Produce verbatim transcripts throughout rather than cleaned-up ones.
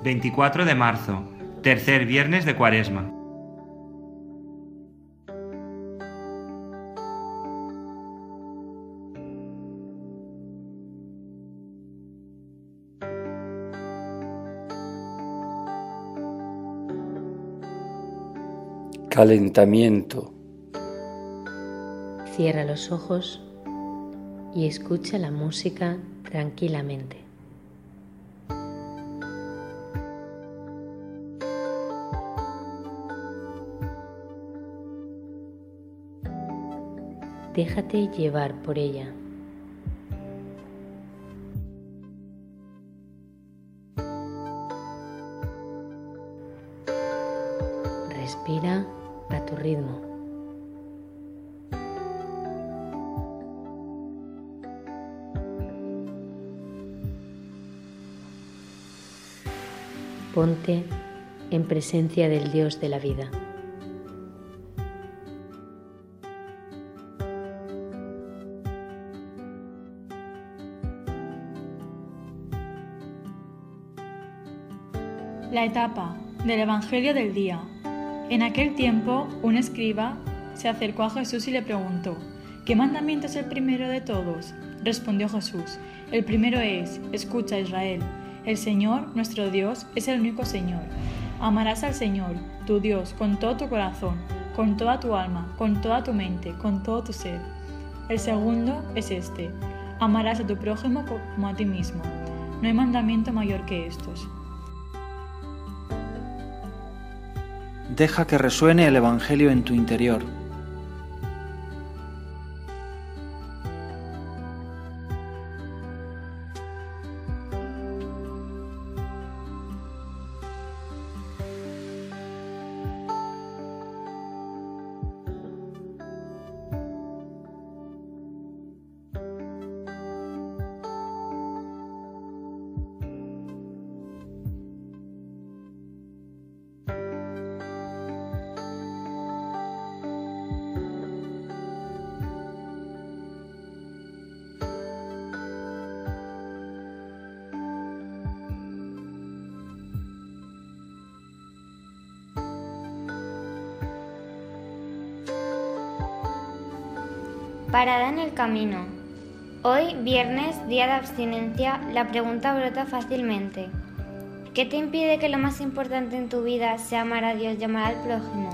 veinticuatro de marzo, tercer viernes de Cuaresma. Calentamiento. Cierra los ojos y escucha la música tranquilamente. Déjate llevar por ella. Respira a tu ritmo. Ponte en presencia del Dios de la vida. La etapa del Evangelio del día. En aquel tiempo, un escriba se acercó a Jesús y le preguntó: ¿qué mandamiento es el primero de todos? Respondió Jesús: el primero es: escucha, Israel, el Señor, nuestro Dios, es el único Señor. Amarás al Señor, tu Dios, con todo tu corazón, con toda tu alma, con toda tu mente, con todo tu ser. El segundo es este: amarás a tu prójimo como a ti mismo. No hay mandamiento mayor que estos. Deja que resuene el Evangelio en tu interior. Parada en el camino. Hoy, viernes, día de abstinencia, la pregunta brota fácilmente. ¿Qué te impide que lo más importante en tu vida sea amar a Dios y amar al prójimo?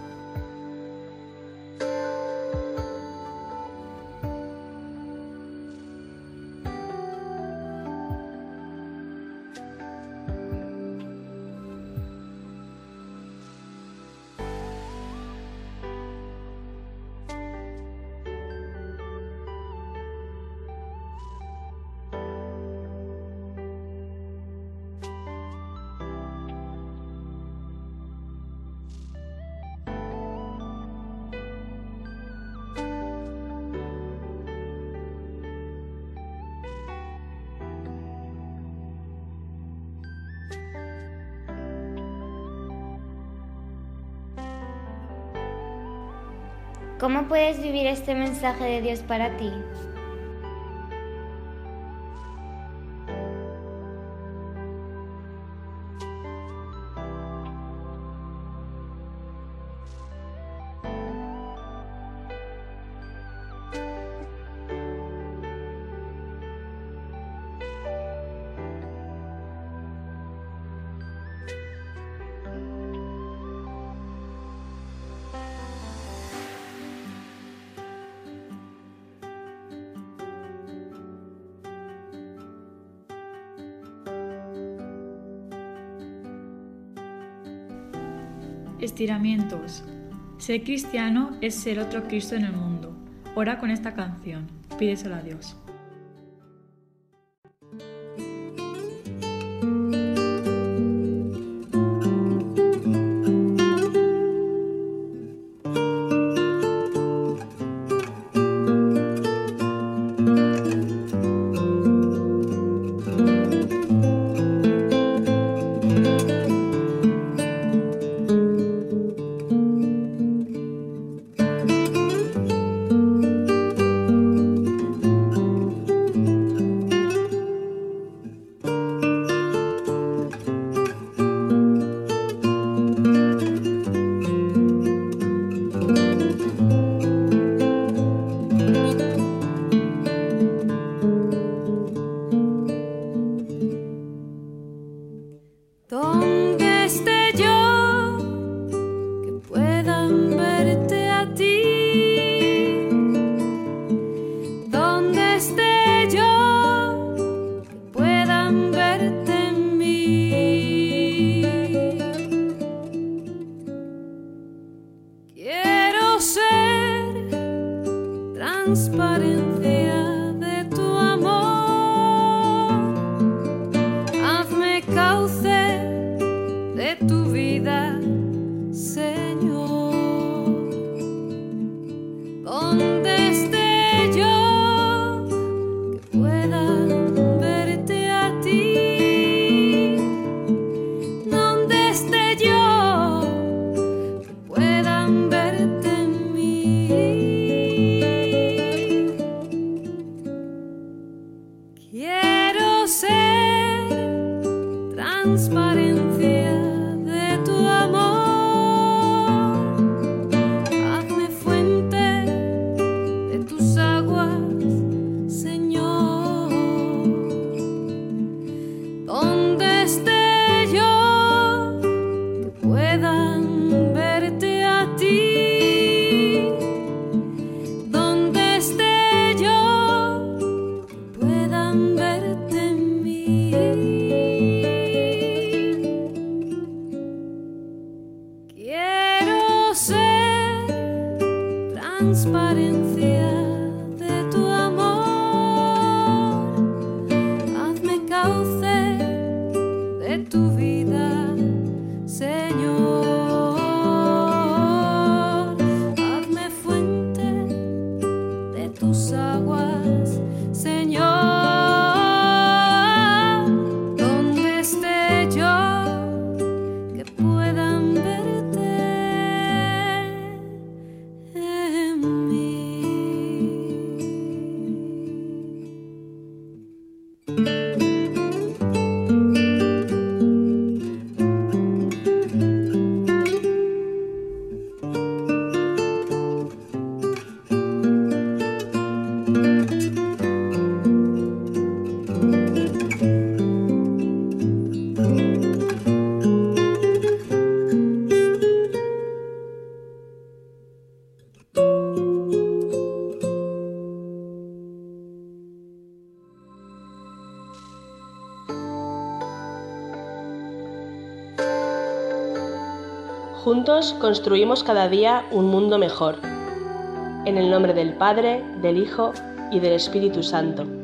¿Cómo puedes vivir este mensaje de Dios para ti? Estiramientos. Ser cristiano es ser otro Cristo en el mundo. Ora con esta canción. Pídeselo a Dios. Quiero ser transparencia de tu amor. Hazme fuente de tus aguas, Señor. Donde esté yo, que puedan verte a ti. Donde esté yo, que puedan verte en mí. Quiero ser transparencia de tu amor. Hazme cauce de tu vida, Señor. Hazme fuente de tus aguas, Señor. Donde esté yo, que puedan verte en mí. Juntos construimos cada día un mundo mejor. En el nombre del Padre, del Hijo y del Espíritu Santo.